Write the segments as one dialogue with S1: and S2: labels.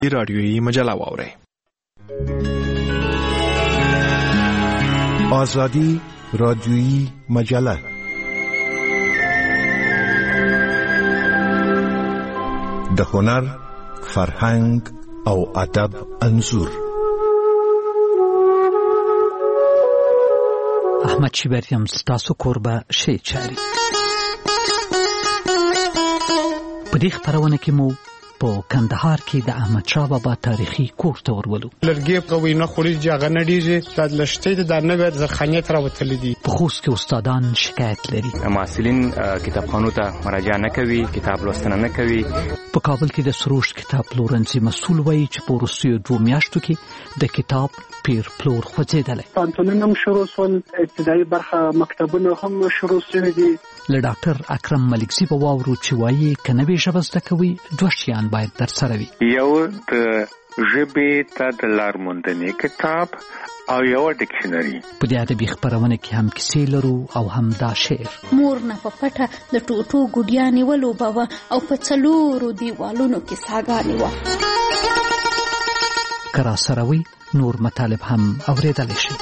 S1: رادیویی مجله واورئ.
S2: آزادی رادیویی مجله. د هنر، فرهنګ او ادب انځور.
S3: احمد شیبریم ستاسو کوربه شی چاري. په دې خبرونه کې مو په کندهار کې د احمد شاه بابا تاریخي کور ته ورولو.
S4: لرګي په وینا خوري ځای نه دیږي د لشتې د نه وې ځخانه تر وتل دي.
S3: په خوست کې استادان شکایت لري.
S5: محصلین کتابخانو ته مراجعه نه کوي، کتاب لوستنه نه کوي.
S3: په کابل کې د سروش کتاب پلورنځي مسؤل وایي چې په وروستیو 2 میاشتو کې د کتاب پیر پلور خوځېدلی.
S6: پانتونونه هم شروع شول، ابتدایي برخه مکتبونه هم شروع شوي دي.
S3: له ډاکټر اکرم ملکزي به واورو چې وایي که نوې ژبه زده کوي 2 شیان باید در سره وي.
S7: یو د ژبې ته د لارموندنې کتاب او یو ډکشنري.
S3: په دې ادبي خبرونه کې هم کیسې لرو او هم دا شعر.
S8: مور نه په پټه د ټوټو ګډیانې ولوبوه او په 4 دیوالونو کې ساګانې وه.
S3: که راسره وي نور مطالب هم اورېدلی شي.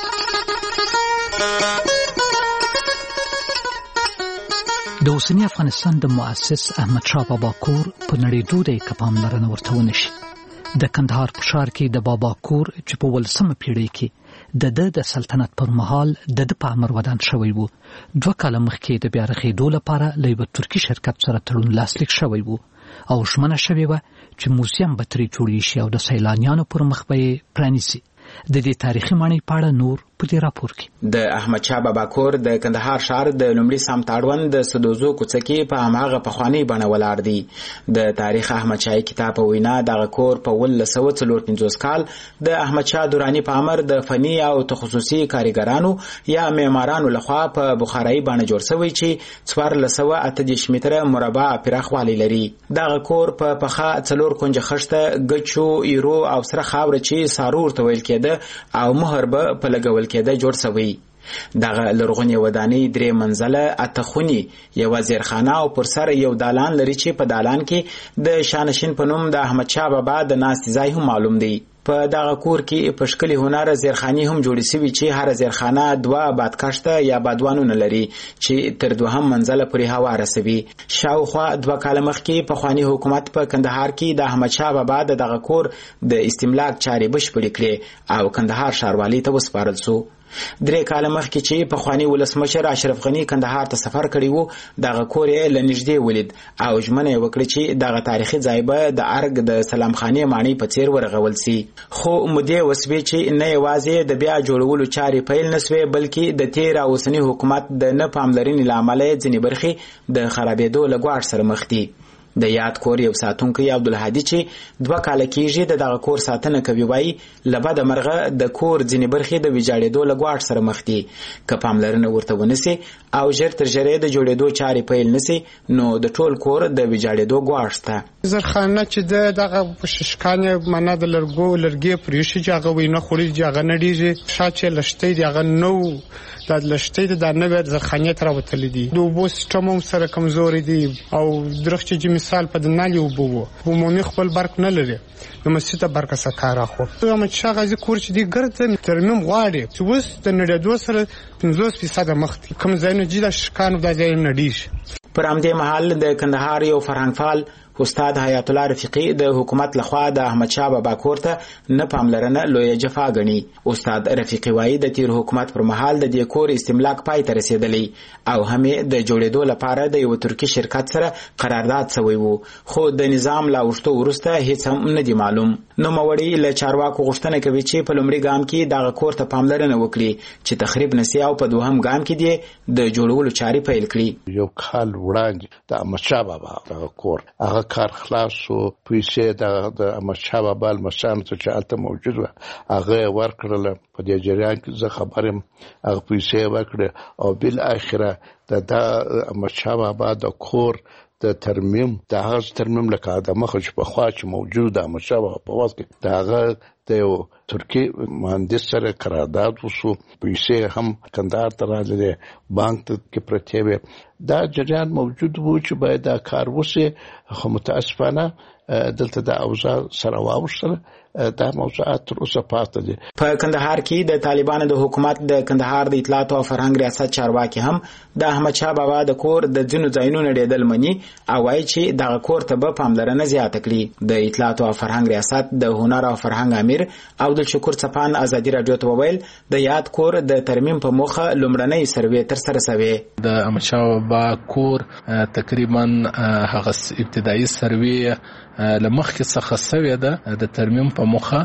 S3: د اوسني افغانستان د مؤسس احمد شاه بابا کور په نړېدو دی که پاملرنه ورته ونه شي. د کندهار په ښار کې د بابا کور چې په 18مه پیړۍ کې د سلطنت پر مهال د په امر ودان شوی وو. 2 کاله مخکې د بیا رغېدو لپاره له یوه ترکي شرکت سره تړون لاسلیک شوی وو او ژمنه شوې وه چې موزیم به ترې جوړې شي او د سیلانیانو پر مخ به یې پرانیسي. د دې تاریخي ماڼۍ په اړه نور په دې راپور کې.
S9: د احمد شاه بابا کور د کندهار ښار د لومړي سمت اړوند د سدوزو کوڅه کې په هماغه پخوانۍ بڼه ولاړ دی. د تاریخ احمد شاهي کتاب په وینا دغه کور په 1954 کال د احمد شاه دراني په امر د فني او تخصصي کارګرانو یا معمارانو لخوا په بخارایي بڼه جوړ شوی چې 1438 متره مربع پراخوالی لري. دغه کور په پخه 4 کونجه خښته ګچو ایرو او سره خاور چې سارور ته ویل کېده او مهر به په لګول کېده جوړ شوی. دغه لرغونې ودانۍ 3 منزله 8 خونې، یوه زیرخانه او پر سر یو دالان لري چې په دالان کې د شانشین په نوم د احمد شاه بابا د ناستې ځای هم معلوم دی. په دغه کور کې په ښکلي هنر زیرخانې هم جوړې شوي چې هر زیرخانه 2 بادکشته یا بادوانونه لري چې تر 2 منزله پورې هوا رسوي. شاوخوا 2 کاله مخکې پخواني حکومت په کندهار کې د احمد شاه بابا دغه کور د استملاک چارې بشپړې کړې او کندهار ښاروالۍ ته وسپارل شو. 3 کاله مخکې چې پخواني ولسمشر اشرف غني کندهار ته سفر کړی وو، دغه کور یې له نږدې ولید او ژمنه یې وکړه چې دغه تاریخي ځای به د ارګ د سلام خانې ماڼۍ په څیر ورغول سي. خو مودې وسوې چې نه یوازې د بیا جوړولو چارې پیل نه سوې بلکې د تیر او اوسني حکومت د نه پاملرنې له امله ځینې برخې د خرابېدو له ګواښ سره مخ دي. د یاد کور یو ساتونکی عبدالهادي چې 2 کاله کېږي د دغه کور ساتنه کوي وایي له بده مرغه د کور ځینې برخې د ویجاړېدو له ګواښ سره مخ دي. که پاملرنه ورته ونسي او ژر تر ژره د جوړېدو چارې پیل نسي نو د ټول کور د ویجاړېدو ګواښ شته.
S4: زرخانه چې دغه ششکانې معنا د لرګي پرېښي چې هغه وینا خوري چې هغه نه دیږي شاته لشتې دی هغه نو د لشتې د نه وې ځخانه تر وتل دي. د اوبو سیستم هم سره کمزوري دي او درخت چې مثال په دنالي اوبو عمومي خپل برق نه لري. نو مسیته برق سکار اخو احمد شاه غازي کور چې دی ګرځي ترمیم غواړي چې اوس د نړیدو سره 50% مخ دي. کوم ځای نه جدا شکانو د ځای نه دیش.
S9: پر همدې مهال د کندهار یو فرهنګ فعال استاد حیات الله رفیقی د حکومت لخوا د احمد شاه بابا کور ته نه پاملرنه لویه جفا غني. استاد رفیقی وایي د تیر حکومت پر مهال د دې کور استملاک پای ته رسیدلی او همې د جوړېدو لپاره د یو ترکی شرکت سره قرارداد شوی وو، خو د نظام لا وشتو ورسته هیڅ هم نه دی معلوم. نو موري له چارواکو غوښتنه کوي چې په لومړي ګام کې دغه کور ته پاملرنه وکړي چې تخریب نسی او په دوهم ګام کې دی د جوړولو چارې پیل کړي.
S10: یو کال وړاندې د احمد شاه بابا دغه کور هغه کار خلاص شو، پیسې د احمد شاه بابا المشان ته چې الته موجود و هغه ورکړل. په دې جریان کې زه خبرم هغه پیسې ورکړه او بل اخره د احمد شاه بابا د کور د ترمیم د هغه ترمیم لکه د مخ چې په خوا چې موجود د احمد شاه بابا په واس کې د هغه د یو ترکی مهندس سره قرارداد وشو، پیسې هم کندهار ته راغلي بانک ته کې پرته وي. دا جریان موجود وو چې باید دا کار وشي، خو متاسفانه دلته د اوضاع سره واوښتله دا موضوعات تر اوسه پاتې دي.
S9: په کندهار کې د طالبانو د حکومت د کندهار د اطلاعات او فرهنګ ریاست چارواکي هم د احمد شاه بابا د کور د ځینو ځایونو نړیدل مني او وایي چې دغه کور ته به پاملرنه زیاته کړي. د اطلاعات او فرهنګ ریاست د هنر او فرهنګ امیر عبدالشکور څپان ازادي راډیو ته وویل د یاد کور د ترمیم په موخه لومړنۍ سروې ترسره شوې.
S1: د احمد شاه بابا کور تقریبا هغه ابتدایي سروې لمخکې څخه شوې ده د ترمیم په موخه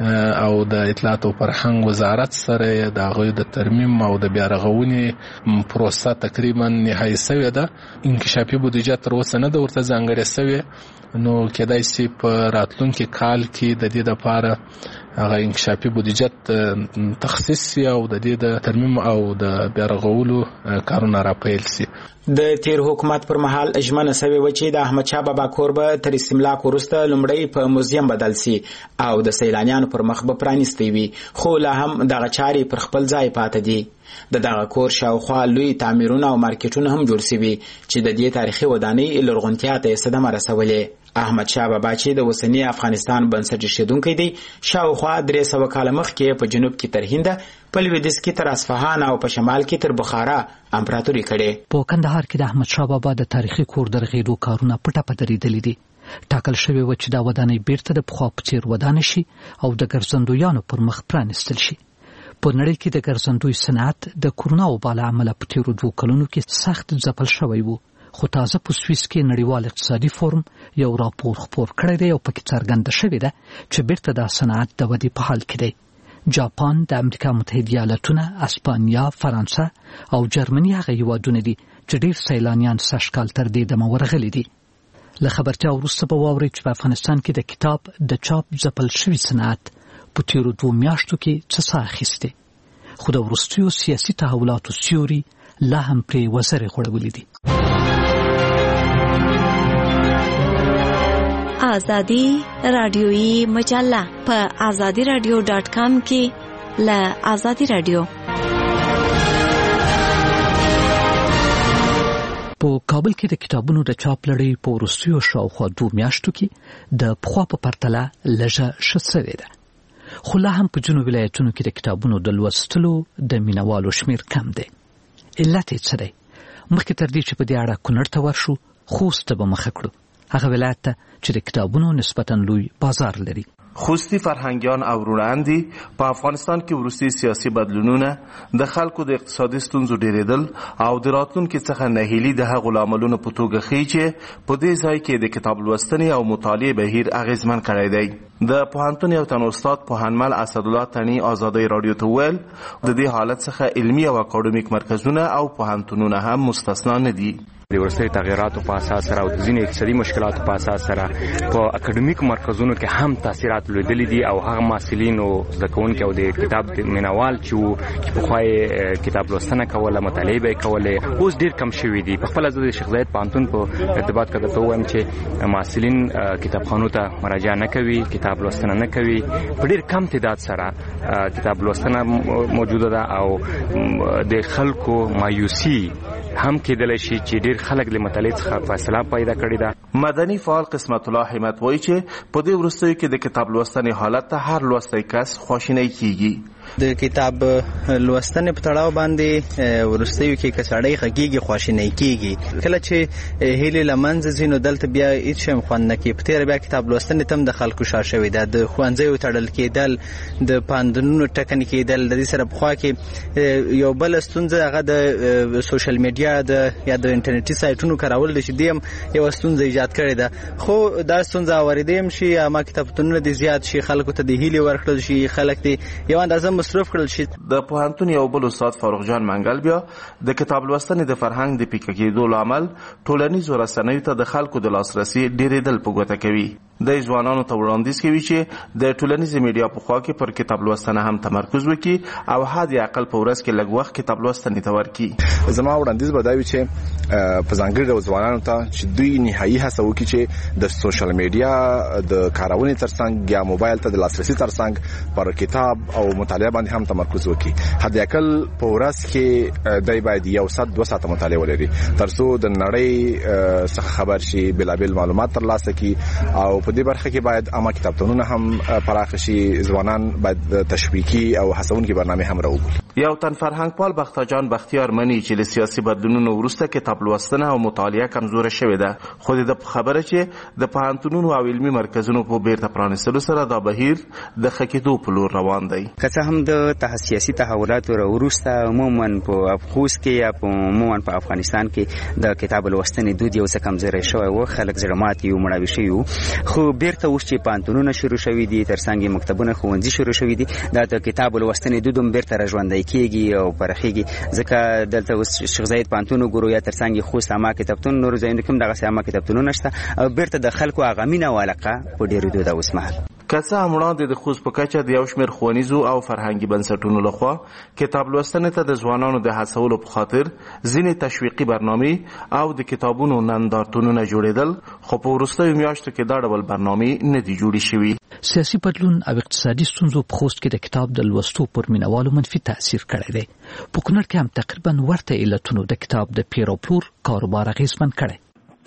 S1: او د اطلاعات او فرهنګ وزارت سره د هغوی د ترمیم او د بیا رغونې پروسه تقریبا نهایي شوې ده. انکشافي بودیجه تر اوسه نه ده ورته ځانګړې شوې، نو کېدای شي په راتلونکي کال کې د دې لپاره هغه انکشافي بودیجه تخصیص شي او د دې د ترمیم او د بیا رغولو کارونه راپیل شي.
S9: د تیر حکومت پر مهال ژمنه شوې و چې د احمد شاه بابا کور به تر استملاک وروسته لومړی په موزیم بدل شي او د سیلانیانو پر مخ به پرانیستی وي، خو لا هم دغه چارې پر خپل ځای پاتې دي. د دغه کور شاوخوا لوی تعمیرونه او مارکیټونه هم جوړ شوي چې د دې تاریخي ودانۍ لرغونتیا ته صدمه رسولې. احمد شاه بابا چې د اوسنی افغانستان بنسټ ایښودونکی دی، شاوخوا 300 کاله مخکې په جنوب کې تر هند، په لویدیځ کې تر اصفهان او په شمال کې تر بخارا امپراتوري کړې.
S3: په کندهار کې د احمد شاه بابا د تاریخي کور درغېدو کارونه پټه پټه درېدلي دي. ټاکل شوی و چې دا ودانۍ بیرته د پخوا په څیر ودانه شي او د ګرځندویانو پر مخ پرانیستل شي. په نړۍ کې د ګرځندوی صنعت د کورونا وبا له امله په تیرو 2 کلونو کې سخت ځپل شوی و، خو تازه په سویس کې نړیوال اقتصادي فورم یو راپور خپور کړی دی او پکې څرګنده شوې ده چې بیرته دا صنعت د ودې په حال کې دی. جاپان، د امریکا متحده ایالاتونه، اسپانیا، فرانسه او جرمني هغه هیوادونه دي چې ډېر سیلانیان سږ کال تر دې دمه ورغلي دي. له خبرتیا وروسته به واورئ چې په افغانستان کې د کتاب د چاپ ځپل شوي صنعت په تیرو 2 میاشتو کې څه ساه اخیستې، خو د وروستیو سیاسي تحولاتو سیوري لا هم پرې وزرې غوړولې دي.
S11: آزادی رادیویی مجله په azadiradio.com کې له آزادی رادیو.
S3: په کابل کې د کتابونو د چاپ لړۍ په وروستیو شاوخوا 2 میاشتو کې د پخوا په پرتله لږه ښه شوې ده، خو لا هم په ځینو ولایتونو کې د کتابونو د لوستلو د مینوالو شمیر کم دی. علت یې څه دی؟ مخکې تر دې چې په دې اړه کونړ ته ورشو، خوست ته به مخه کړو، هغه ولایت ته چې د کتابونو نسبتاً لوی بازار لري.
S12: خوستی فرهنګیان او وروڼاندي په افغانستان کې وروستي سیاسي بدلونونه، د خلکو د اقتصادي ستونزو ډیریدل او د راتلونکي څخه ناهیلي د هغو لاملونو په توګه ښیي چې په دې ځای کې د کتاب لوستنې او مطالعې بهیر اغیزمن کړی دی. د پوهنتون یو تن استاد پوهنمل اسدالله تنی آزادی رادیو ته ویل د دې حالت څخه علمي او اکاډمیک مرکزونه او پوهنتونونه هم مستثنا نه دي.
S5: د ورستي تغیراتو په اساس سره او ځینې اقتصادي مشکلاتو په اساس سره په اکاډمیک مرکزونو کې هم تاثیرات لیدلي دي او هغه محصلین او زده کوونکي او د کتاب مینوال چې په خوای کتاب لوستنه کوله، مطالعه به کوله، اوس ډیر کم شوي دي. په خپل ځای شیخ زاید پوهنتون په ارتباط کې ته وایم چې محصلین کتابخانو ته مراجعه نه کوي، کتاب لوستنه نه کوي، په ډیر کم تعداد سره کتاب لوستنه موجوده ده او د خلکو مایوسی هم کېدلی شي چې ډیر خلک له مطالعې څخه فاصله پیدا کړې ده.
S12: مدني فعال قسمت الله همت وایي چې په دې وروستیو کې د کتاب لوستنې حالت ته هر لوستی کس خواشینی کیږي.
S13: د کتاب لوستنې په تړاو باندې وروستیو کې کسړی خګيږي، خواشینی کیږي. کله چې هیله لمنځ زینو دلته بیا هیڅ شم خوان نه کی په تیر بیا کتاب لوستنې تم د خلکو شاشوي ده، د خوانځي تړل کېدل، د پاندونو ټکنې کېدل. د دې سره په خوا کې یو بل ستونزه هغه د سوشل میډیا د یا د انټرنیټي سایټونو کارول دي چې دیم یو ستونزه ایجاد کړې ده. خو دا ستونزه اوریدم شي ما کتابتونونه دي زیات شي، خلکو ته د هیلي ورکړل شي، خلک دي یو اندازه مصرف کړل شي.
S12: د پوهنتون یو بل استاد فاروق جان منګل بیا د کتاب لوستنې د فرهنګ د پیکه کېدو لامل ټولنیزو رسنیو ته د خلکو د لاسرسي ډیریدل په ګوته کوي. د ځوانانو ته وړاندیز کوي چې د ټولنیزو میډیا په خوا کې پر کتاب لوستنه هم تمرکز وکړي او حد اقل په ورځ کې لږ وخت کتاب لوستنې ته ورکړي.
S14: زما وړاندیز به دا وي چې په ځانګړي ډول ځوانانو ته چې دوی نهایي هڅه وکړي چې د سوشل میډیا د کارونې ترڅنګ یا موبایل ته د لاسرسي ترڅنګ پر کتاب او مطالعه باندې هم تمرکز وکړي. حد اقل په ورځ کې دای باید 1-2 ساعته مطالعه ولري ترڅو د نړۍ څخه خبر شي، بلابل معلومات ترلاسه کړي او په دې برخه کې باید عامه کتابتونونه هم پراخ شي. ځوانان باید تشویقي او هڅونکي برنامه هم راوړي.
S12: یو تن فرهنګپال بختیار بختیار مني چې له سیاسي بدلونونو وروسته کتاب لوستنه او مطالعه کمزوره شوې ده، خو د خبره چې د پوهنتونونو او علمي مرکزونو په بیرته پرانیستلو سره دا بهیر د ښه کېدو په لور روان دی.
S15: که څه هم د سیاسي تحولاتو وروسته عموما په افغوس کې یا عموما په افغانستان کې د کتاب لوستنې دود یو څه کمزوری شوی و، خلک زړه ماتي او مړاوي شوي وو، خو بیرته اوس چې پوهنتونونه شروع شوي دي، ترڅنګ مکتبونه ښوونځي شروع شوي دي، دا د کتاب لوستنې دود هم بیرته راژوندی کېږي او پرخېږي. ځکه دلته اوس شیخ زاید پوهنتون وګورو یا ترڅنګ خوست عامه کتابتون، نورو ځایونو کې هم دغسې عامه کتابتونونه شته او بیرته د خلکو هغه مینه او علاقه په ډېرېدو ده اوس مهال.
S12: که څه هم وړاندې د خوست په کچه د یو شمېر ښوونیزو او فرهنګي بنسټونو لخوا کتاب لوستنې ته د ځوانانو د هڅولو په خاطر ځینې تشویقي برنامې او د کتابونو نندارتونونه جوړېدل، خو په وروستیو میاشتو کې دا ډول برنامې نه دي جوړې شوي.
S3: سیاسي بدلون او اقتصادي ستونزو په خوست کې د کتاب د لوستو پر مینوالو منفي تاثیر کړی دی. په کونړ کې هم تقریبا ورته علتونو د کتاب د پیر او پلور کاروبار اغېزمن کړی.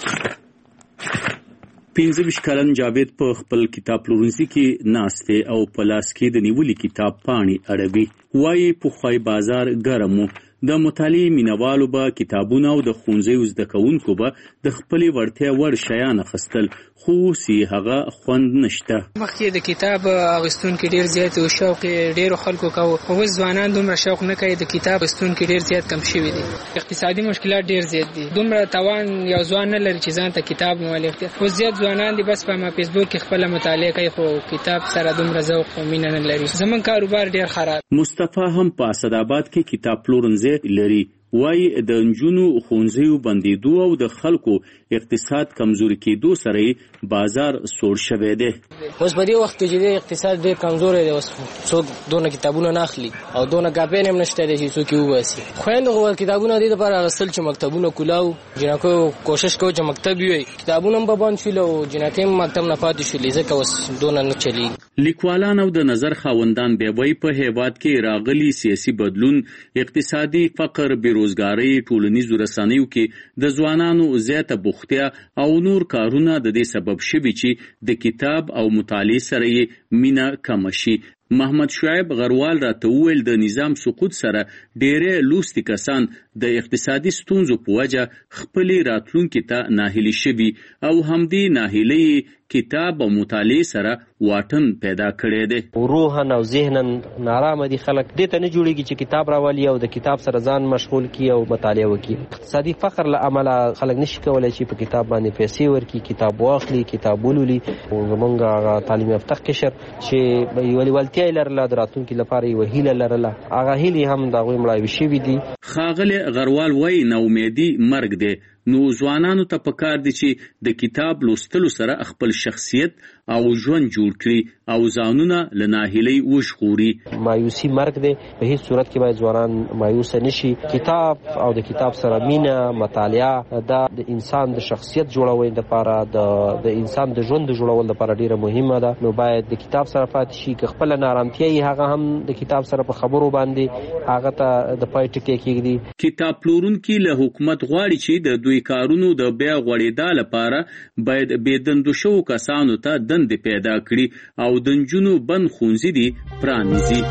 S16: 15 کلن جاوید په خپل کتاب پلورنځي کې ناست دی او په لاس کې د نیولي کتاب پاڼې اړوي. وایي پخوای بازار ګرم و، د مطالعې مینوالو به کتابونه او د ښوونځیو زده کوونکو به د خپلې وړتیا وړ شیان اخیستل، خو اوس یې هغه خوند نشته.
S17: مخکې د کتاب اخیستونکي ډېر زیات و، شوق یې ډېرو خلکو کوو، خو اوس ځوانان دومره شوق نه کوي. د کتاب اخیستونکي ډېر زیات کم شوي دي. اقتصادي مشکلات ډېر زیات دي. دومره توان یو ځوان نه لري چې ځان ته کتاب مؤلف کړي. اوس زیات ځوانان دي بس په فیسبوک کې خپله مطالعه کوي، خو کتاب سره دومره ذوق او مینه نه لري. زموږ کاروبار ډېر خراب.
S16: مصطفی هم په اسداباد کې کتاب پلورنځی لري. وایي د نجونو ښوونځیو بندېدو او د خلکو اقتصاد کمزوري کېدو سره بازار سوړ شوی دی.
S18: اوس په دې وخت کې چې اقتصاد ډېر کمزوری دی، اوس څوک دونه کتابونه نه اخلي او دونه کاپین هم نشته دی چې څوک یې وباسي. خویندو خو کتابونه دې دپاره اخیستل چې مکتبونه کولاو، جنکیو کوشش کوو چې مکتب وي، کتابونه هم په بند شول او جنکۍ هم مکتب نه پاتې شولې، ځکه اوس دونه نه چلېږي.
S16: لیکوالان او د نظر خاوندان بیا وایي په هېواد کې راغلي سیاسي بدلون، اقتصادي فقر، بېروزګارۍ، ټولنیزو رسنیو کې د ځوانانو زیاته بوختیا او نور کارونه د دې سبب شوي چې د کتاب او مطالعې سره یې مینه کمه شي. محمد شعیب غروال راته وویل د نظام سقوط سره ډېری لوستي کسان د اقتصادي ستونزو په وجه خپلې راتلونکي ته ناهیلي شوي او همدې ناهیلۍ کتاب او مطالعې سره واټن پیدا کړی دی.
S19: روحن او ذهنن نارامه دي خلک، دې ته نه جوړېږي چې کتاب راولي او د کتاب سره ځان مشغول کړي او مطالعه وکړي. اقتصادي فقر له امله خلک نشي کولی چې په کتاب باندې پیسې ورکړي، کتاب واخلي، کتاب ولولي. زمونږ هغه تعلیم یافته قشر چې یوه لیوالتیا یې لرله، د راتلونکي لپاره یوه هیله لرله، هغه هیلې هم د هغوی مړاوي شوي دي.
S16: ښاغلی غروال وایي ناامیدي مرګ دی، نو ځوانانو ته پکار دي چې د کتاب لوستلو سره خپل شخصیت او ژوند جوړ کړي او ځانونه له ناهیلۍ وژغوري.
S19: مایوسي مرګ دی، په هیڅ صورت کې باید ځوانان مایوسه نشي. کتاب او د کتاب سره مینه، مطالعه دا د انسان د شخصیت جوړولو لپاره، د انسان د ژوند جوړولو لپاره ډیره مهمه ده. نو باید د کتاب سره پاتې شي، که خپل نارامتیا یې هغه هم د کتاب سره په خبرو باندې هغه ته د پای ټکی کېږدي.
S16: کتاب پلورونکي له حکومت غواړي چې د دوی کارونو د بیا غوړېدا لپاره باید بېدندو شوو کسانو ته دندې پیدا کړي او د نجونو بند ښوونځي دي پرانیزي.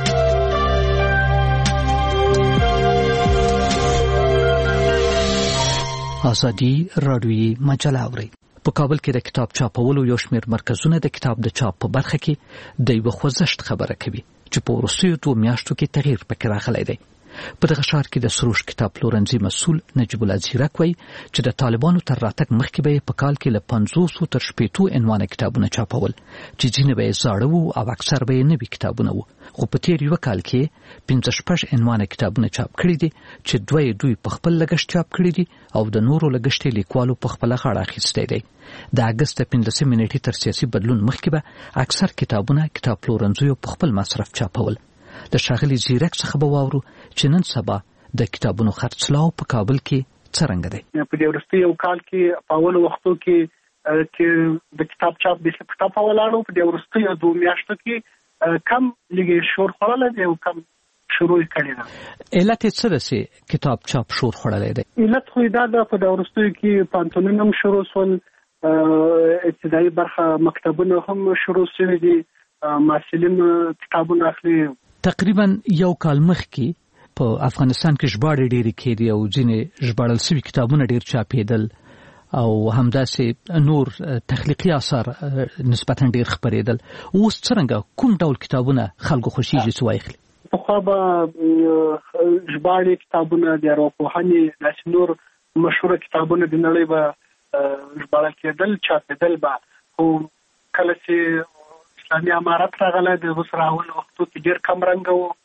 S3: ازادي راډیویي مجله اورئ. په کابل کې د کتاب چاپولو یو شمېر مرکزونه د کتاب د چاپ په برخه کې د یوه خوځښت خبره کوي چې په وروستیو 2 میاشتو کې تغییر پکې راغلی دی. په دغه ښار کې د سروش کتاب پلورنځي مسؤل نجیب الله زیرک وایي چې د طالبانو تر راتګ مخکې به په کال کې له 500 تر 600 عنوانه کتابونه چاپول، چې ځینې به یې زاړه وو او اکثر به یې نوي کتابونه وو. خو په تیر یو کال کې 15 عنوانه کتابونه چاپ کړي دي چې دوی په خپل لګښت چاپ کړي دي او د نورو لګښت لیکوالو په خپل غاړه اخیستی دی. د اګست 15 نیټې تر سیاسي بدلون مخکې به اکثر کتابونه کتاب پلورنځیو په خپل مصرف چاپول. د ښاغلي زیرک څخه به واورو چې نن سبا د کتابونو خرڅلاو په کابل کې څرنګه دی؟
S6: په دې وروستي یو کال کې په اول وختو کې چې د کتاب چاپ به څه په ولاړو په دې وروستي 2 میاشتو کې کم لګي شور خړل دی او کم شروع کړی دی.
S3: علت څه ده چې کتاب چاپ شور خړلې دی؟
S6: علت خو دا د په دې وروستي کې پانتونونه هم شروع شول، ابتدایي برخه مکتبونه هم شروع شوي دي، محصلین کتابونه اخلي.
S3: تقریبا یو کال مخکې په افغانستان کې ژباړې ډېرې کېدې او ځینې ژباړل شوي کتابونه ډېر چاپېدل او همداسې نور تخلیقي اثار نسبتا ډېر خپرېدل. اوس څرنګه کوم ډول کتابونه خلکو خوښېږي چې وایخلي؟
S6: پخوا به ژباړې کتابونه د ارواپوهنې داسې نور مشهوره کتابونه د نړۍ به ژباړل کېدل، چاپېدل به. خو کله چې اسلامي امارت راغلی د اوس راول وختو کې ډېر کم رنګه وو.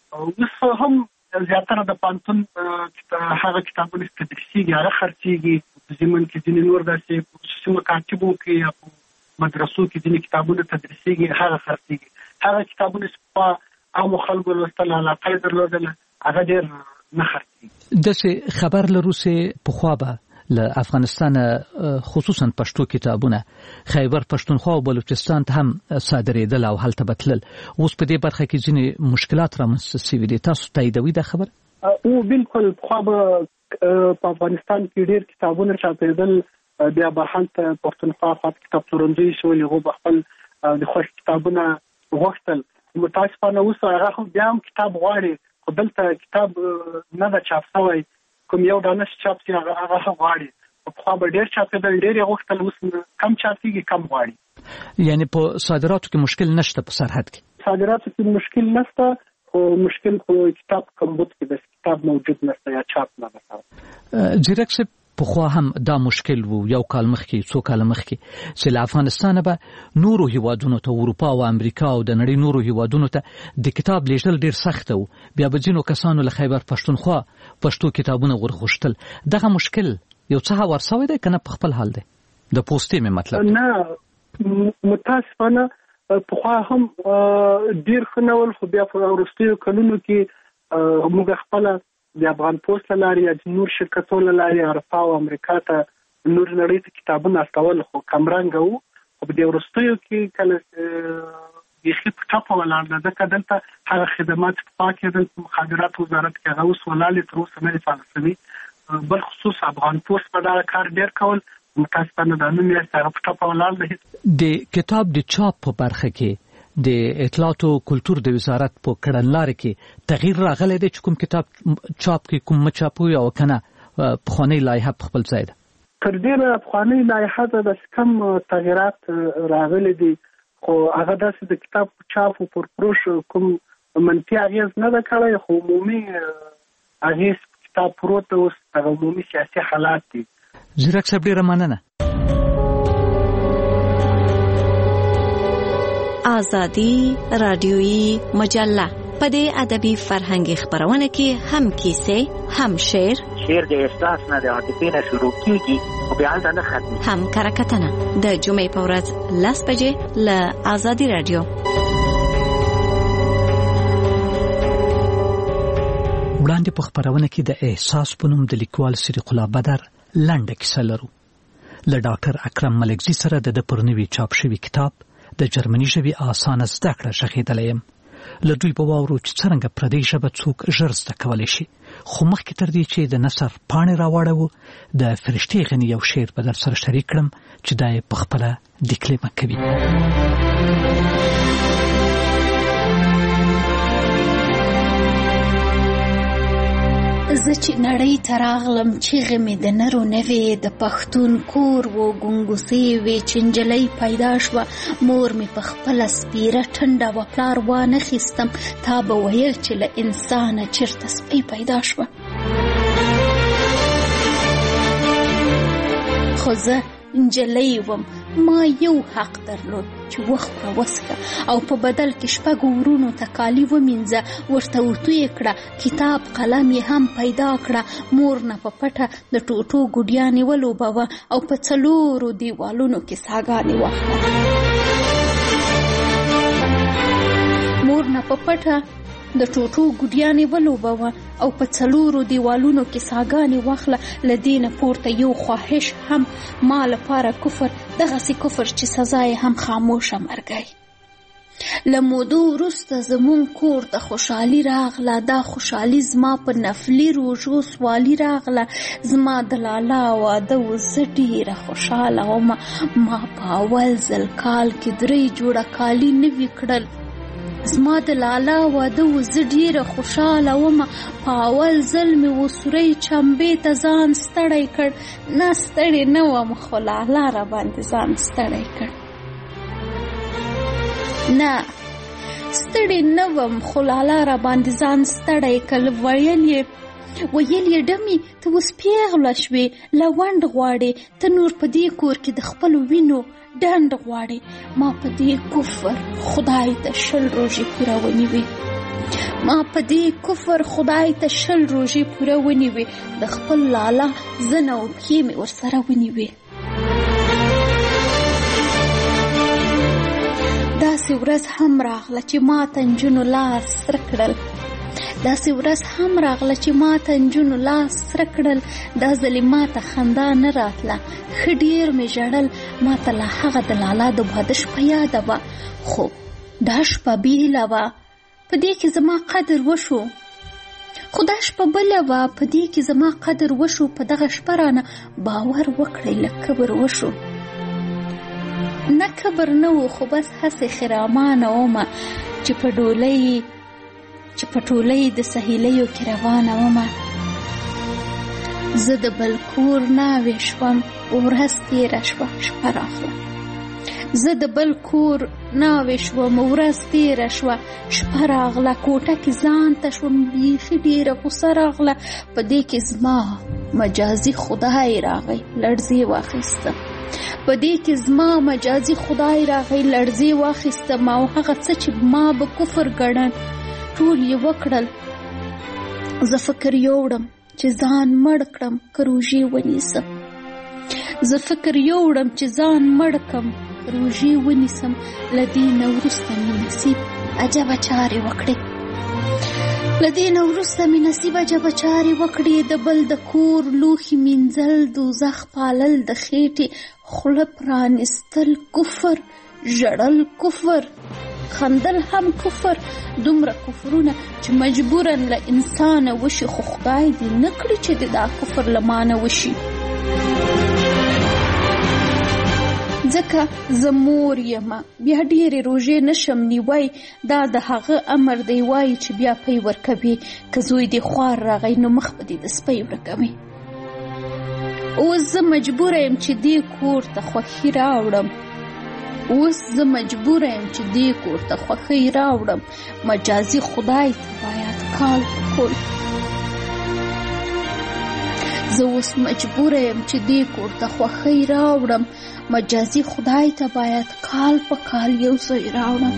S6: اوس هم زیاتره د پانتون هغه کتابونه تدریسیږي، هغه خرڅېږي. په ضمن کې ځینې نور داسې خصوصي مکاتبو کې یا په مدرسو کې ځینې کتابونه تدریسیږي، هغه خرڅېږي. هغه کتابونه چې په عامو خلکو لوستل علاقه یې درلودله هغه ډېر نه خرڅېږي.
S3: داسې خبر لرو چې پخوا به له افغانستان خصوصا پښتو کتابونه خیبر پښتونخوا او بلوچستان ته هم صادرېدل او هلته به تلل. اوس په دې برخه کې ځینې مشکلات رامنځته شوي دي، تاسو تاییدوي دا خبره؟
S6: او بالکل پخوا به په افغانستان کې ډېر کتابونه چاپېدل، بیا به هلته پښتونخوا خواته کتابپلورنځي شول، هغوی به خپل د خوښ کتابونه غوښتل. متاسفانه اوس هغه هم بیا هم کتاب غواړي، خو دلته کتاب نه ده چاپ شوی، کوم یو دانه چاپ شي هغه غواړي. پخوا به ډېر چاپېدل، ډېر یې غوښتل، اوس کم چاپېږي، کم غواړي.
S3: یعنی په صادراتو کې مشکل نشته؟ په سرحد کې
S6: صادراتو کې مشکل نشته، خو مشکل خو کتاب کمبود کې د کتاب موجود نشته یا چاپ نه ده.
S3: ځیرک صاحب پخوا هم دا مشکل وو، یو کال مخکې 2 کال مخکې چې له افغانستانه به نورو هیوادونو ته، اروپا او امریکا او د نړۍ نورو هیوادونو ته د کتاب لیږدل ډېر سخت وو. بیا به ځینو کسانو له خیبر پښتونخوا پښتو کتابونه ورغوښتل. دغه مشکل یو څه هوار شوی دی که نه په خپل حال دی؟ د پوسټې مې مطلب
S6: نه، متاسفانه پخوا هم ډېر ښه نه ول، خو بیا په وروستیو کلونو کې موږ خپله د افغان پوسټ له لارې یا نور شرکتونو له لارې اروپا او امریکا ته نور نړۍ ته کتابونه استول، خو کمرنګه وو. خو په دې وروستیو کې کله بیخي په ټپه ولاړ ده، ځکه دلته هغه خدمات په پا کېدل په مخابرات وزارت کې هغه اوس ولاړې تر اوسه نه دي فعال شوي. بالخصوص افغان پوسټ په دغه کار ډېر کول، متاسفانه دا نوم یې هغه په ټپه ولاړ ده.
S3: د کتاب د چاپ په برخه کې د اطلاعات او کلتور د وزارت په کړنلارې کې تغییر راغلی دی چې کوم کتاب چاپ کې کوم چاپوي او کنه پخوانۍ لایحه په خپل ځای ده؟
S6: تر ډېره پخوانۍ لایحه ته داسې کم تغییرات راغلي دي، خو هغه داسې د کتاب چاپ او پرپروش کوم منفي اغېز نه ده کړی، خو عمومي اغېز کتاب پروت ده. اوس هغه عمومي سیاسي حالات دي.
S3: ځیرک صاحب ډېره مننه.
S11: آزادی رادیویی مجله په دې ادبي فرهنګي خبرونه کې هم کیسې، هم شعر
S20: د احساس نه د عاطفې نه شروع کیږي او بیا نه ختمي،
S11: هم کرکټنه د جمعې په ورځ 10 بجې له آزادی رادیو.
S3: وړاندې په خبرونه کې د احساس په نوم د لیکوال صدیق الله بدر لنډه کیسه لرو. له ډاکټر اکرم ملکزي سره د پرنوي چاپ شوي کتاب د جرمني ژبې اسانه زده کړه شخېدلی یم. له دوی به واورو چې څرنګه پردۍ ژبه څوک ژر زده کولی شي. خو مخکې تر دې چې د نثر پاڼې راواړوو، د فرشتې غني یو شعر به در سره شریک کړم چې دا یې پخپله ډیکلیمه کوي.
S8: زه چې نړۍ ته راغلم چیغې مې د نرو نوې د پښتون کور و ګونګوسې وې چې نجلۍ پیدا شوه مور مې په خپله سپیره ټنډه وه پلار وانخیستم تا به ویل چې له انسانه چېرته سپۍ پیدا شوه خو زه نجلۍ وم ما یو حق درلود چې وخوره وڅښه او په بدل کې شپږ ورونو ته کالي ومینځه ورته ورتوی کړه کتاب قلم یې هم پیدا کړه مور نه په پټه د ټوټو ګوډیانې ولوبوه او په 4 دیوالونو کې ساګانې واخله مور نه په پټه د ټوټو ګوډیانې ولوبوه او په 4 دیوالونو کې ساګانې واخله. له دې نه پورته یو خواهش هم ما لپاره کفر، دغسې کفر چې سزا یې هم خاموشه مرګی. له مودو وروسته زمون کور ته خوشحالي راغله. دا خوشحالي زما په نفلي روژو سوالي راغله. زما د لالا واده و، زه ډېره خوشحاله وم. ما په اول ځل کال کې 3 جوړه کالي نوي کړل. زما د لالا واده و، زه ډېره خوشحاله وم. په اول ځل مې وسورۍ چمبې ته ځان ستړی کړ. نه ستړی نه وم، خو لالا را باندې ځان ستړی کړ. نه ستړی نه وم، خو لالا را باندې ځان ستړی کړ. ویل یې ډمې ته اوس پیغله شوې، لونډ غواړې، ته نور په دې کور کې د خپلو وینو ډنډ غواړې. ما په دې کفر خدای ته 20 روژې پوره ونیوې. پوره ونیوې. د خپل لالا زنه او پښې مې ورسره ونیوې. داسې ورځ هم راغله چې ما ته نجونو لاس سره کړل. دا ځلې ما ته خندا نه راتله. ښه ډېر مې ژړل. ما ته لا هغه د لالا د واده شپه یاده وه، خو دا شپه بېله وه. په دې کې زما قدر وشو. خو دا شپه بله وه، په دې کې زما قدر وشو. په دغه شپه رانه باور وکړئ له کبر وشو. نه کبر نه و، خو بس هسې خرامانه ومه چې په ټولۍ د سهیلیو کې روانه ومه. زه د بل کور ناوې شوم، ورځ تېره شوه، شپه راغله. کوټه کې ځان ته شوم، بیخي ډېره غوسه راغله. په دې کې زما مجازي خدای راغی، لړزې واخیستم. او هغه څه چې ما به کفر ګڼل ټول یې وکړل. زه فکر یوړم چې ځان مړ کړم که روژې ونیسم. له دې نه وروسته مې نصیب عجبه چارې وکړې. د بل د کور لوښي مینځل، دوزخ پالل، د خېټې خوله پرانستل کفر، ژړل کفر، خندل هم کفر. دومره کفرونه چې مجبوراً له انسانه وشي، خو خدای دې نه کړي چې دا کفر له مانه وشي. ځکه زه مور یم، بیا ډېرې روژې نشم نیوی. دا د هغه امر دی، وایي چې بیا پی ورکوي. که زوی دې خوار راغی نو مخ به دې د سپی ورکوي. اوس زه مجبوره یم چې دې کور ته خوښي راوړم. مجازي خدای ته باید کال کول. زه اوس مجبوره یم چې دې کور ته خوښي راوړم. مجازي خدای ته باید کال په کال یو ځای راوړم.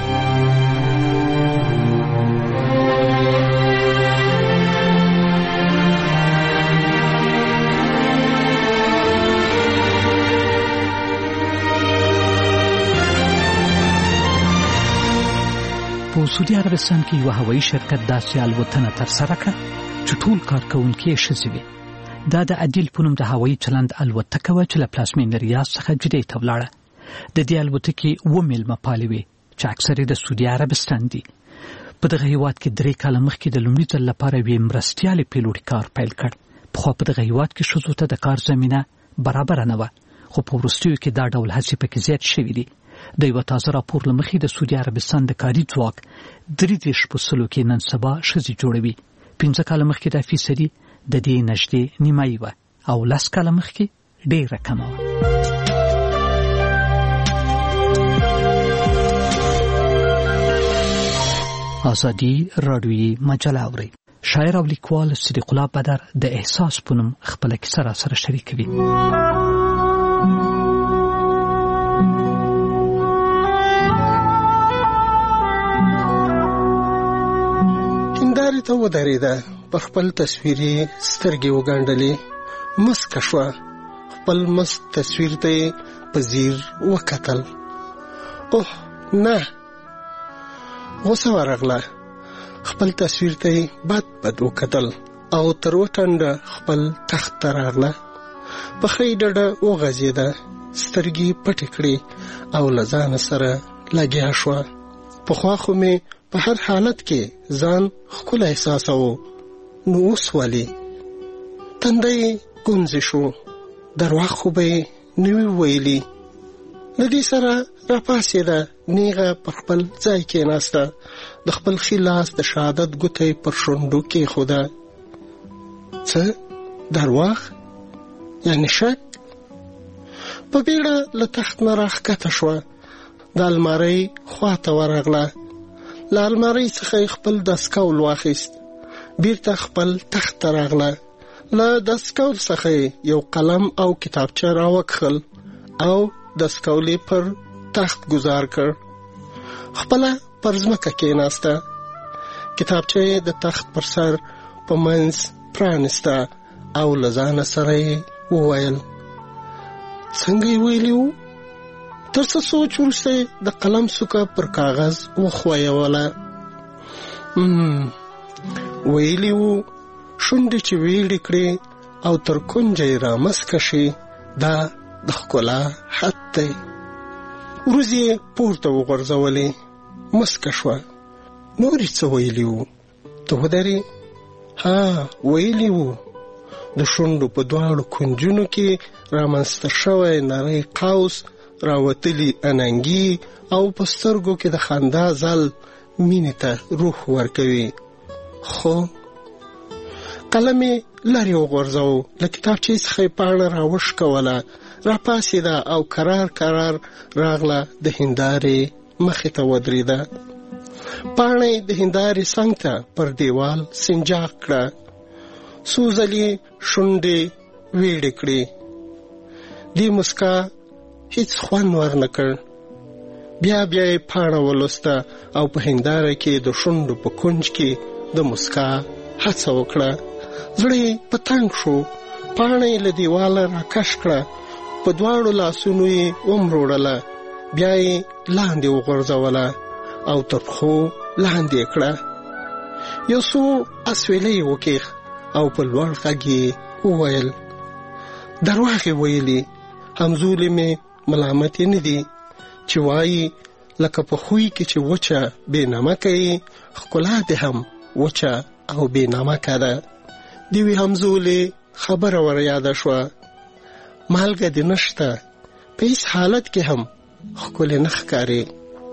S3: په سعودي عربستان کې یو هوایي شرکت داسې الوتنه ترسره کړه چې ټول کارکونکي یې ښځې وې. دا د عدیل په نوم د هوایي چلند الوتکه وه چې له پلازمینې ریاض څخه جدې ته ولاړه. د دې الوتکې 7 میلمه پالې وې چې اکثر یې د سعودي عربستان دي. په دغه هیواد کې 3 کاله مخکې د لومړي ځل لپاره یوې مرستیالې پیلوټي کار پیل کړ. پخوا په دغه هیواد کې ښځو ته د کار زمینه برابره نه وه، خو په وروستیو کې دا ډول هڅې پکې زیات شوي دي. د یو تازه راپور له مخې د سعودي عربستان د کاري ځواک 33% کې نن سبا ښځې جوړوي. 15 کاله مخکې دا فیصدي د دې نږدې نیمایي وه او 10 کاله مخکې ډېره کمه وه. ازادي راډیویي مجله اورئ. شاعر او لیکوال صدیق الله بدر د احساس په نوم خپله کیسه راسره شریکوي.
S21: هندارې ته ودرېده، په خپل تصویر یې سترګې وګنډلې، مسکه شوه، خپل مست تصویر ته یې په ځیر وکتل. اوه نه، غوسه ورغله، خپل تصویر ته بد وکتل او تر وټنډه خپل تخت ته راغله. په خې ډډه وغځېده، سترګې پټې کړې او له ځانه سره لګیا شوه. پخوا خو مې په هر حالت کې ځان ښکلی احساسوه، نو اوس ولې؟ تنده یې ګونځې شو. درواغ خو به یې نه وي ویلي. له دې سره راپاڅېده، نیغه پر خپل ځای کېناسته، د خپل ښي لاس د شهادت ګوته پر شونډو کېښوده. څه درواغ؟ یعنې شک؟ په بیړه له تخت نه راښکته شوه، د المارۍ خواته ورغله. له المارۍ څخه یې خپل دستکول واخیست، بیرته خپل تخت ته راغله. له دستکول څخه یو قلم او کتابچه راوکښل او دستکول یې پر تخت گذار کړ. خپله پر ځمکه کېناسته، کتابچه یې د تخت پر سر په منځ پرانسته او له ځانه سره یې وویل. څنګه یې ویلي وو؟ تر څه سوچ وروسته د قلم څوکه پر کاغذ وښویوله. ویلي وو شونډې چې ویړې کړې او تر کونجه یې رامسکه شي، دا د ښکلا حد دی. وروځې یې پورته وغورځولې، مسکه شوه. نور یې څه ویلي وو؟ ته ودرې. ها، ویلي وو د شونډو په دواړو کنجونو کې رامنځته شوی نری قوس، راوتلی اننګي او په سترګو کې د خندا ځل مینې ته روح ورکوي. خو قلم یې لرې وغورځو، له کتابچې څخه یې پاڼه راوشکوله، راپاڅېده او کرار راغله د هندارې مخې ته ودرېده. پاڼه یې د هندارې څنګ ته پر دیوال سنجاق کړه، څو ځلې شونډې ویړې کړې. دې مسکا هیڅ خوند ورنه کړ. بیا یې پاڼه ولوسته او په هنداره کې د شونډو په کنج کې د مسکا هڅه وکړه. زړه یې په تنګ شو. پاڼه یې له دیواله راکش کړه، په دواړو لاسونو یې ومروړله، بیا یې لاندې وغورځوله او تر پښو لاندې کړه. یو څو اسویلې یې وکیښ او په لوړ غږ یې وویل. درواغ یې ویلي، همزولې مې ملامتې نه دي چې وایي لکه په خوی کې چې وچه بې نمکه یې، ښکلا دې هم وچه او بې نمکه ده. د وی همزولې خبره ور یاده شوه. مالګه دې نشته، په هیڅ حالت کې هم ښکلې نه ښکارې.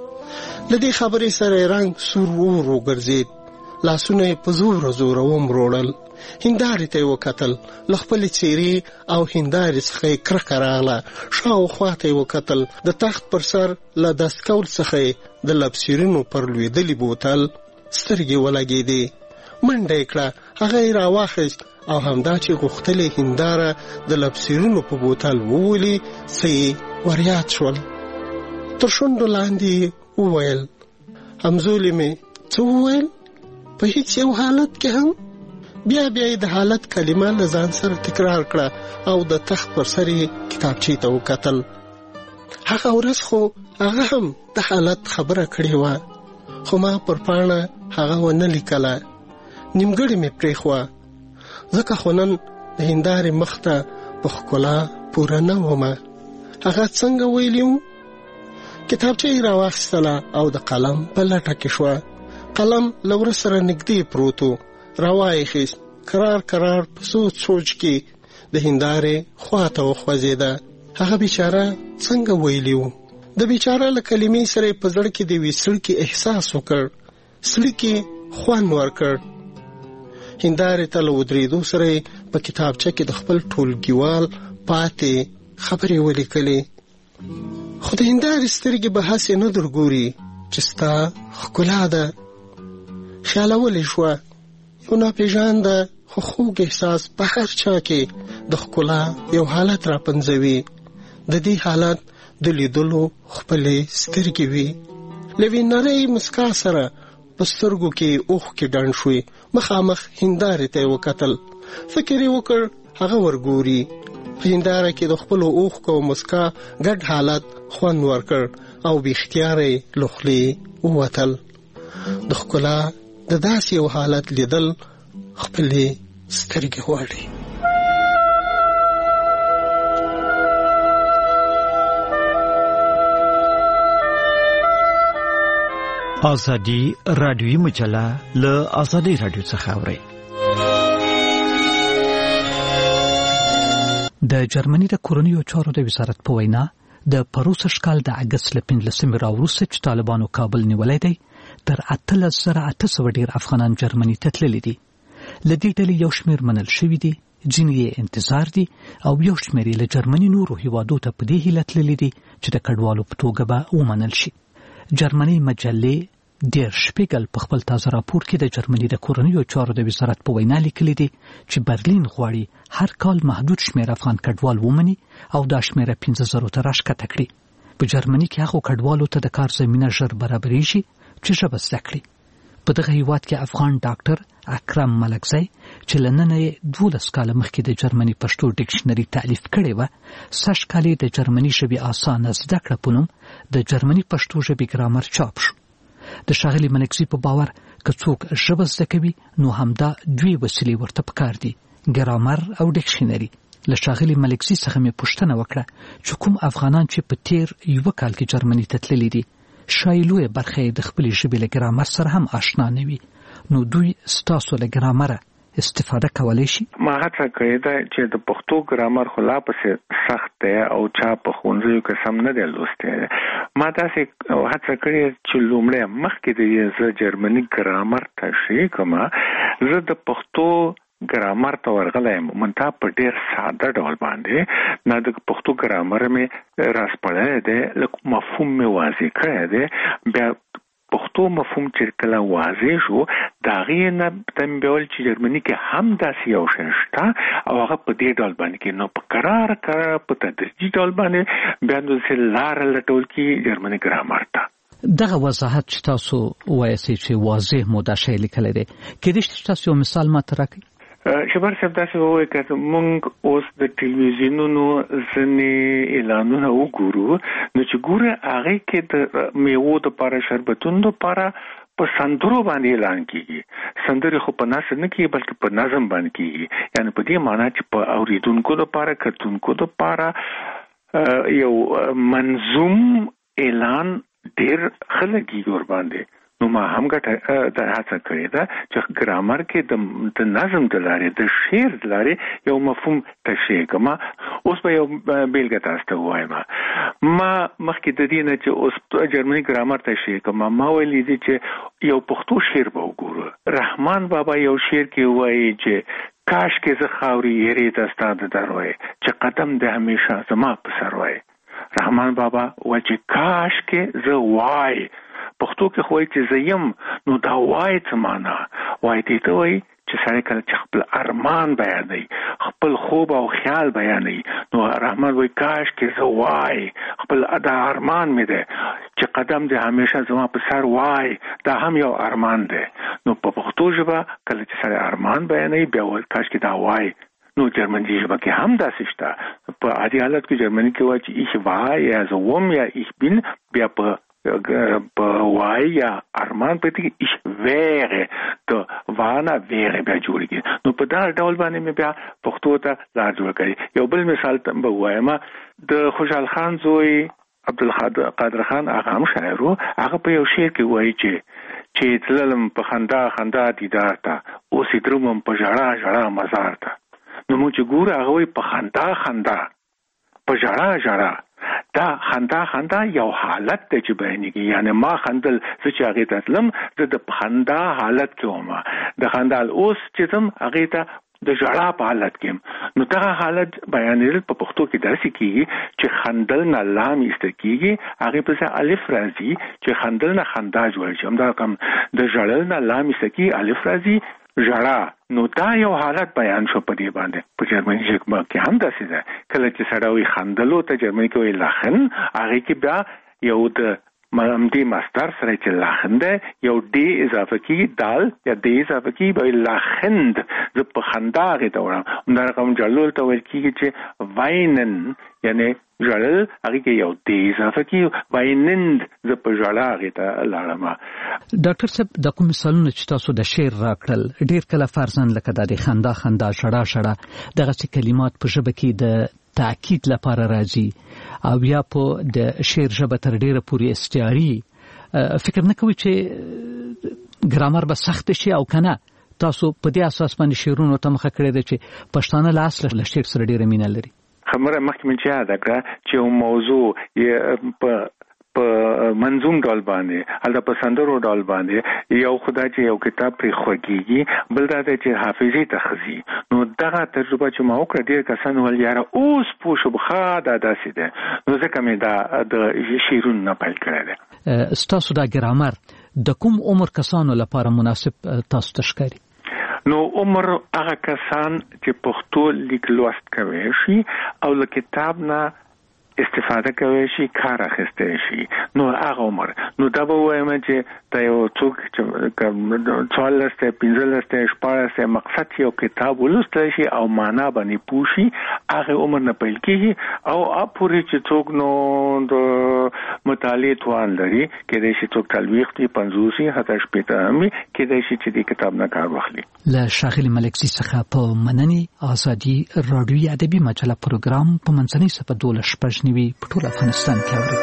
S21: له دې خبرې سره یې رنګ سور ور وګرځېد، لاسونه یې په زوره ومروړل. هندارې ته یې وکتل، له خپلې څېرې او هندارې څخه یې کرکه راغله. شاوخوا ته یې وکتل، د تخت پر سر له دستکول څخه یې د لبسیرونو پر لوېدلي بوتل سترګې ولګېدې. منډه یې کړه، هغه یې راواخیست او همدا چې غوښتلې هنداره د لبسیرونو په بوتل وولي، څه یې وریاد شول. تر شونډو لاندې یې وویل. همزولې مې څه وویل؟ په هیڅ یو حالت کې هم؟ بیا یې د حالت کلمه له ځان سره تکرار کړه او د تخت پر سر یې کتابچې ته وکتل. هغه ورځ خو هغه هم د حالت خبره کړې وه، خو ما پر پاڼه هغه ونه لیکله، نیمګړې مې پرېښوه، ځکه خو نن د هندارې مخ ته په ښکلا پوره نه ومه. هغه څنګه ویلي وو؟ کتابچه یې راواخیستله او د قلم په لټه کې شوه. قلم له وره سره نږدې پروت و، راوایخیست، کرار په سوچ کې د هندارې خواته وخوځېده. هغه بیچاره څنګه ویلي وو؟ د بیچاره له کلمې سره په زړه کې د یوې سړکې احساس وکړ، سړکې خوند ورکړ. هندارې ته له ودرېدو سره په کتابچه کې د خپل ټولګیوال پاتې خبرې ولیکلې. خو د هندارې سترګې به هسې نه درګوري چې ستا ښکلا ده. خیالولې شوه، یو ناپېژانده خو خوږ احساس په هر چا کې د ښکلا یو حالت راپنځوي. د دې حالت د لیدلو خپلې سترګې وي. له یوې نرۍ مسکا سره په سترګو کې اوښکې ډنډ شوې. مخامخ هندارې ته یې وکتل، فکر یې وکړ هغه ورګوري. په هنداره کې د خپلو اوښکو او مسکا ګډ حالت خوند ورکړ او بې اختیاره یې له خولې ووتل. د ښکلا د داسې یو حالت لیدل خپلې سترګې غواړي.
S3: ازادي رادیوي مجله له ازادي رادیو څخه اوري. د جرمني د کورنیو چارو د وزارت په وینا د پروسه شکال د اگست ل 15 راوروسته چې طالبانو کابل نیولای دی تر 8800 ډیر افغانان جرمني ته تللي دي. لدې ډلې یو شمېر منل شوي دي، ځینې انتظار دي او یو شمېر له جرمني نورو هیوادو ته په دې هیله تللي دي چې د کډوالو په توګه به ومنل شي. جرمني مجلې ډیر شپیګل په خپل تازه راپور کې د جرمني د کورنیو چارو د وزارت په وینا لیکلي دي چې برلین غواړي هر کال محدود شمېر افغان کډوال ومني او دا شمېر 15000 ته راښکته کړي. په جرمني کې هغو کډوالو ته د کار زمینه ژر برابرېږي چې ژبه زده کړي. په دغه هیواد کې افغان ډاکټر اکرم ملکزی چې له نن 12 کاله مخکې د جرمني پښتو ډکشنري تالیف کړې وه، سږ کال د جرمني ژبې اسانه زده کړه په نوم د جرمني پښتو ژبې ګرامر چاپ شو. د ښاغلي ملکزي په باور که څوک ژبه زده کوي نو همدا دوی وسیلې ورته پکار دي، ګرامر او ډکشنري. له ښاغلي ملکزي څخه مې پوښتنه وکړه چې کوم افغانان چې په تیر یو کال کې جرمني ته تللي دي شاید لویه برخه د خپلې ژبې له ګرامر سره هم آشنا نه وي، نو دوی ستاسو له ګرامره استفاده کولی شي.
S7: ما هڅه کړې ده چې د پښتو ګرامر خو لا پسې سخت دی او چا په ښوونځیو کې سم نه دی لوستی. ما داسې هڅه کړې چې لومړی مخکې د زه جرمني ګرامر تشریح کوم، زه د پښتو ګرامر ته ورغلی یم منتها په ډېر ساده ډول باندې. نه د پښتو ګرامر مې راسپړلی دی، لکه مفهوم مې واضح کړی دی. بیا پښتو مفهوم چې کله واضح شو د هغې نه تنبیول چې جرمني کې هم داسې یو شی شته او هغه په دې ډول باندې کې نو په قرار په تدریجي ډول باندې بیا نو چې لاره لټول کې جرمني ګرامر ته.
S3: دغه وضاحت چې تاسو وایئ چې واضح مو دا شی لیکلی دی، کېدای شي چې تاسو یو مثال ماته راکړئ؟
S7: شبر صاحب داسې ووایي که موږ اوس د ټلویزیونونو ځینې اعلانونه وګورو نو چې ګوره هغې کې د میوو دپاره شربتونو دپاره په سندرو باندې اعلان کیږي. سندرې خو په نثر نه کیږي بلکې په نظم باندې کیږي، یعنی په دې معنا چې په اوریدونکو دپاره کتونکو دپاره یو منظوم اعلان ډېر ښه لګېږي ورباندې. نو ما هم ګټه د هڅه کړې ده چې ګرامر کې د نظم د لارې د شعر د لارې یو مفهوم تشریح کوم. اوس به یو بیلګه تاسو ته ووایم. ما مخکې د دې نه چې اوس جرمني ګرامر تشریح کوم ما ویلي دي چې یو پښتو شعر به وګورو. رحمان بابا یو شعر کې وایي چې کاش کې زه خاورې یېرې ته ستا د در وای چې قدم دې همیشه زما په سر وای. رحمان بابا وایي چې کاش کې زه وای. پښتو کې خو چې زیم نو دا وای څه معنا وای دې ته وای چې سړی کله چې خپل ارمان بیانوي، خپل خوب او خیال بیانوي، نو رحمان وای کاش کې زه وای خپل دا ارمان مې دی چې قدم دې همیشه زما په سر وای، دا هم یو ارمان دی. نو په پښتو ژبه کله چې سړی ارمان بیانوي بیا وای کاش کې دا وای. نو جرمني ژبه کې هم داسې شته. په عادي حالت کې جرمني کې وای چې ich war یا زه وم یا ich bin، بیا په وای یا ارمان پته کې ich wäre د وانا wäre بیا جوړیږي. نو په دا ډول باندې مې بیا پښتو ته لار جوړ کړی. یو بل مثال به وایم، د خوشحال خان زوی عبدالقادر خان هغه هم شاعر و، هغه په یو شعر کې وایي چې تللم په خندا خندا دیدار ته اوس درومم په ژړا ژړا مزار ته. نو موږ چې ګورو هغه وایي په خندا خندا په ژړا ژړا. دا خندا یو حالت دی چې بیانېږي، یعنی ما خندل زه چې هغې ته تلم زه د خندا حالت کې وم، د خندال اوس چې ځم هغې ته د ژړا په حالت کې یم. نو دغه حالت بیانېدل په پښتو کې داسې کېږي چې خندل نه لام ایسته کېږي، هغې په ځای الف راځي چې خندل نه خندا جوړ شي. همدا کم د ژړل نه لام ایسته کېږي الف راځي ژړا. نو دا یو حالت بیان شو په دې باندې. په جرمني ژبه کې هم داسې ده، کله چې سړی وایي خندلو ته جرمني کې وایي لاخن، هغې کې بیا یو د مدې مصدر سره چې لاخند یو ډي اضافه کی دال یا ډي اضافه کی به لاخند ز په خندا غي دا رقم جلول ته ویل کیږي چې واینن یعنی جلل هغه کې یو ډي اضافه کی واینند ز په جلا غي ته لاړم.
S3: ډاکټر صاحب د کوم مثالونه چې تاسو د شعر راکړل ډیر کله فرضاً لکه د خندا ژړا دغه کلمات په ژبه کې د تاکید لپاره راځي او یا په د شعر ژبه تر ډیره پورې استعاری فکر نه کوي چې ګرامر به سخت شي او کنه تاسو په دې اساس باندې شعرونو ته مخه کړی دی چې پښتانه له اصل له شعر سره ډیره مینه لري.
S7: خبره مخکې من چې یاد کړه چې موضوع په منظوم ډول باندې هلته په سندرو ډول باندې یو خدای چې یو کتاب پرې خوږیږي بل دا چې حافظي تخزي نو دغه تجربه چې ما وکړه ډیر کسان ول یاره اوس پوښو بخا دا داسې ده نو ځکه مې دا د شیرون نه پیل کړل.
S3: ستاسو دا ګرامر د کوم عمر کسانو لپاره مناسب تاسو تشکاري؟
S7: نو عمر هغه کسان چې پښتو لیک لوست کوي شي او له کتاب نه استفاده کوي شي کار اخیسته شي نو هغه عمر نو دا به وایم چې دا یو څوک چې 14 15 14 مقصد یو کتاب ولوستل شي او معنا باندې پوښي هغه عمر نه پیل کیږي او اپوري چې څوک نو د مطالعه توان لري کله چې څوک تلويخ دي 50 حتی شپته همي کله چې دې کتاب نه کار واخلي.
S3: له شاغلي ملکزي څخه په منني ازادي رادیوي ادبي مجله پروګرام په منځنۍ صفه 12 نوي په ټول افغانستان کې اوري.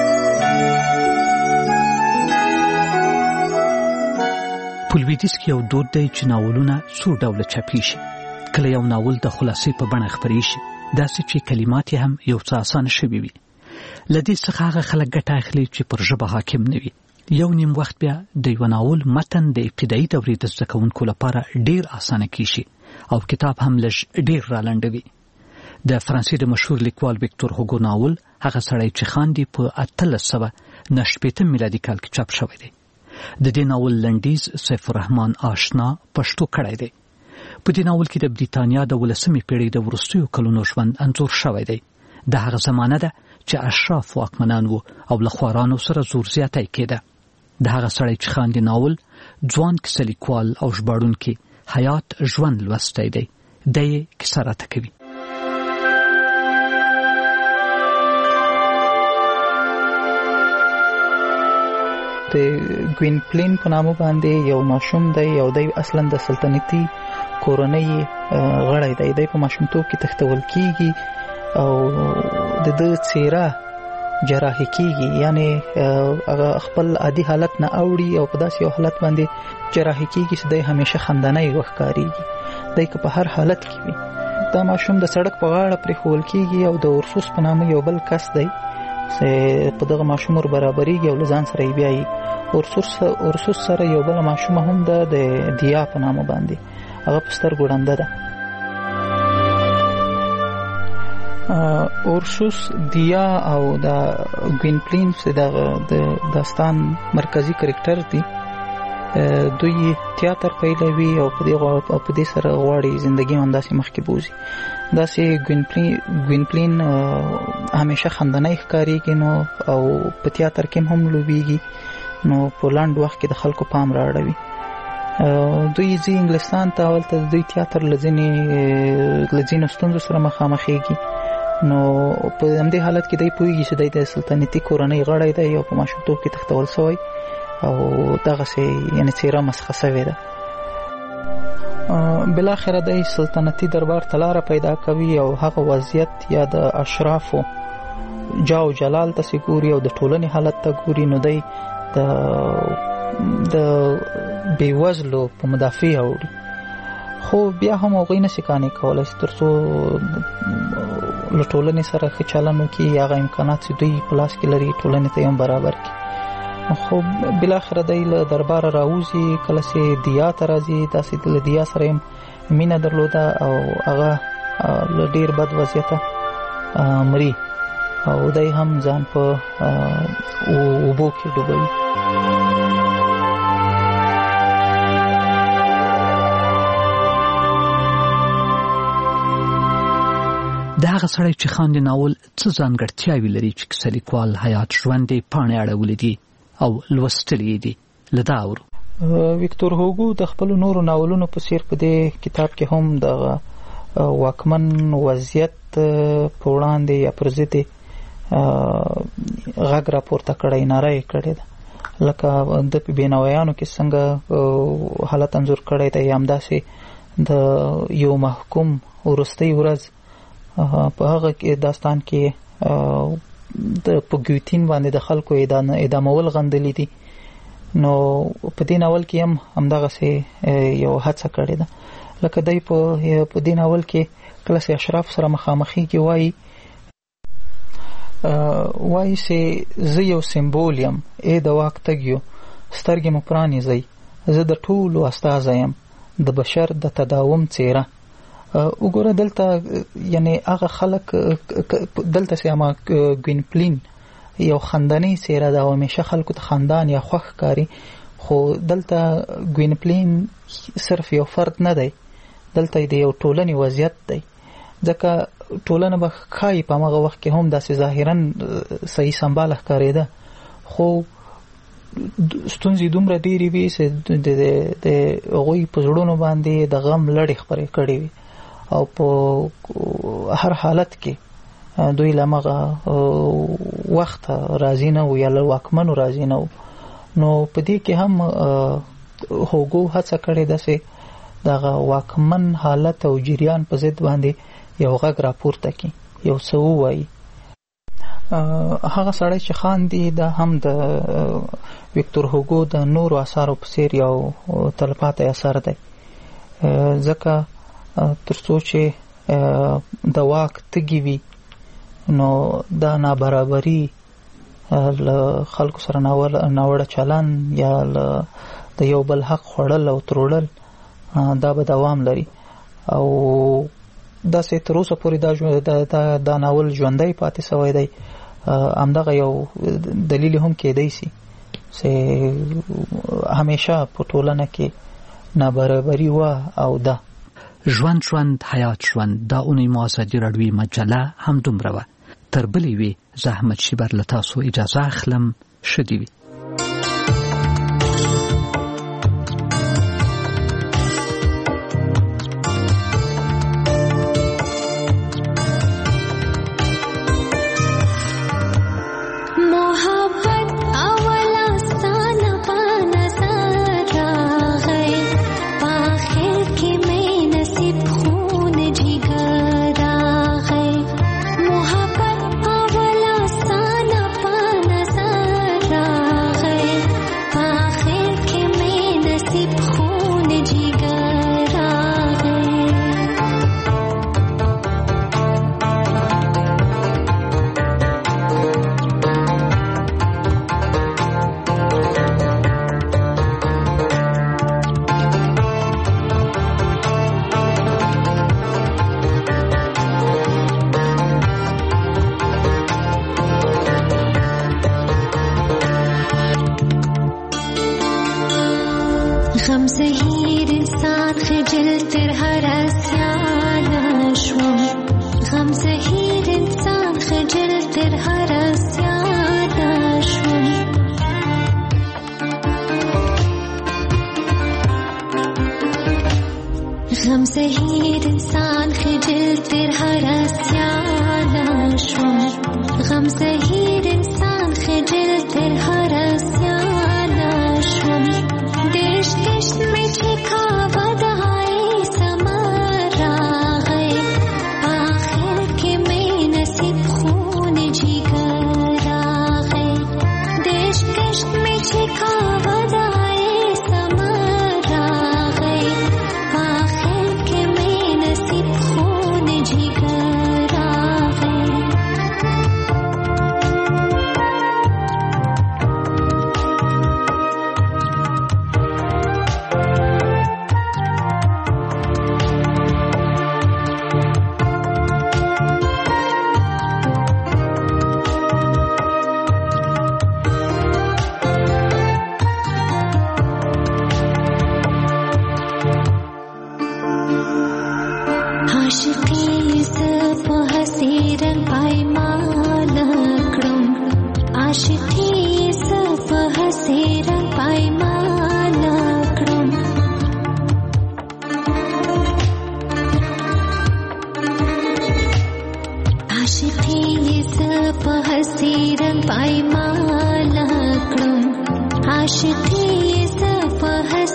S3: په لویدیځ کې یو دود دی چې ناولونه څو ډوله چاپي شي. کله یو ناول د خلاصې په بڼه خپرې شي داسې چې کلمات هم یو څه اسانه شوي وي. له دې څخه هغه خلک ګټه اخلي چې پر ژبه حاکم نه وي. یو نیم وخت بیا د یو ناول متن د ابتدایي دورې د زده کوونکو لپاره ډیر اسانه کیږي او کتاب هم لږ ډیر رالنډوي. د فرانسې د مشهور لیکوال ویکتور هوګو ناول هغه سړی چې خاندي په 1890 میلادي کال کې چاپ شوی دی. د دې ناول لنډیز سیف الرحمن آشنا پښتو کړی دی. په دې ناول کې د بریتانیا د 19مې پیړۍ د وروستیو کلونو ژوند انځور شوی دی. د هغه زمانه ده چې اشراف واکمنان وو او له خوارانو سره زور زیاتی کېده. د هغه سړی چې خاندي ناول ځوان کیسه لیکوال او ژباړونکی حیات ژوند لوستی دی. د یې کیسه راته کوي.
S2: د ګوینپلین په نامه باندې یو ماشوم دی او دی اصلا د سلطنتي کورنۍ غړی دی. دی په ماشومتوب کې تښتول کیږي او د څیره جراحي کیږي یعنی هغه خپل عادي حالت نه اوړي او په داسې یو حالت باندې جراحي کیږي چې دی همیشه خندانه وښکاريږي. دی که په هر حالت کې وي. دا ماشوم د سړک په غاړه پرېښول کیږي او د ورسوس په نامه یو بل کس دی په دغه ماشوم ور برابرېږي او له ځان سره یې بیایي. ورسوس سره یو بل ماشوم هم ده د دیا په نامه باندې هغه په سترګو ړنده ده. اورسوس دیا او د ګوینپلین چې د داستان مرکزی کرکټر دی دوی تیاتر پیلوي او په دې سره غواړي ژوندۍ همداسې مخکې بوزي. داسې ګوینپلین همیشه خندنۍ ښکارېږي نو او په تیاتر کې هم لوبېږي نو په لاند وخت کې د خلکو پام راړوي. دوی ځي انګلستان ته ولته دوی تیاتر لځینو ستونزو سره مخامخېږي نو په همدې حالت کې دی پوهېږي چې دی د سلطنتي کورنۍ غړی دی او په ماشومتوب کې تښتول شوی او دغسې یعنې څېره مسخه شوې ده. بالاخره دی سلطنتي دربار ته لاره پیدا کوي او هغه وضعیت یا د اشرافو جاو جلال ته ګوري او د ټولنې حالت ته ګوري نو دی د بېوزلو په مدافع اوړي. خو بیا هم هغوی نشي قانع کولی تر څو له ټولنې سره ښه چلن وکړي هغه امکانات چې دوی په لاس کې لري ټولنې ته هم برابر کړي. خو بالاخره دی له درباره راوځي کله چې دیا ته راځي داسې له دیا سره یې مینه درلوده او هغه له ډېر بد وضعیته مري او دی هم ځان په اوبو کې ډوبوي.
S3: د هغه سړی چې خاندي ناول څه ځانګړتیاوې لري چې کیسه لیکوال حیات ژوند یې پاڼې اړولې دي او لوستلې دي؟ له دا اورو.
S2: ویکتور هوګو د خپلو نورو ناولونو په څیر په دې کتاب کې هم د واکمن وضعیت په وړاندې یا پر ضد غږ راپورته کړی، ناره یې کړې ده، لکه د بینوایانو کې څنګه حالت انځور کړی دی، یا همداسې د یو محکوم وروستۍ ورځ په هغه داستان کې په ګیوتین باندې د خلکو اعدامول غندلي دي. نو په دې ناول کې هم همدغسې یو هڅه کړې ده. لکه دی په دې ناول کې کله چې اشراف سره مخامخي کې وایي چې زه یو سمبول یم، ای د واک تږیو سترګې مو پرانیزئ، زه د ټولو استازی یم، د بشر د تداوم څیره. وګوره دلته یعنی هغه خلک دلته چې اما ګوینپلین یو خندنی څیره ده او همیشه خلکو ته خندان یا خوښ ښکاري، خو دلته ګوینپلین صرف یو فرد نه دی، دلته د یو ټولنې وضعیت دی. ځکه ټولنه به ښایي په هماغه وخت کې هم داسې ظاهرا صحیح سمباله ښکارېده، خو ستونزې دومره ډېرې وي چې د هغوی په زړونو باندې د غم لړې خپرې کړې وي او په هر حالت کې دوی له هماغه وخت راضي نه وو یا له واکمنو راضي نه وو. نو په دې کې هم هوګو هڅه کړې ده چې دغه واکمن حالت او جریان په ضد باندې یو غږ راپورته کړي، یو څه ووایي. هغه سړی چې خاندي دا هم د ویکتور هوګو د نورو اثارو په څیر یو تلپاتې اثر دی، ځکه تر څو چې د واک تږي وي نو دا نابرابري له خلکو سره ناوړه چلن یا د یو بل حق خوړل او تروړل دا به دوام لري او داسې تر اوسه پورې دا ناول ژوندی پاتې سوی دی. همدغه یو دلیل هم کېدی شي چې همیشه په ټولنه کې نابرابري وه او ده.
S3: ژوند حیات ژوند دا اونۍ مو ازادي راډیوي مجله همدومره وه. تر بلې وې زه احمد شیبر له تاسو اجازه اخلم. ښه دې وي.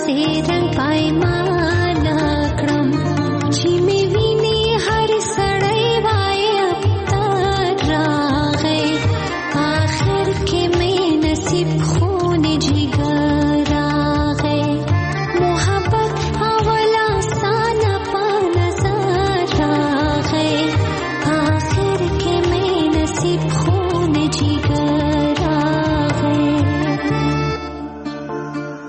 S4: से रंग पाए माँ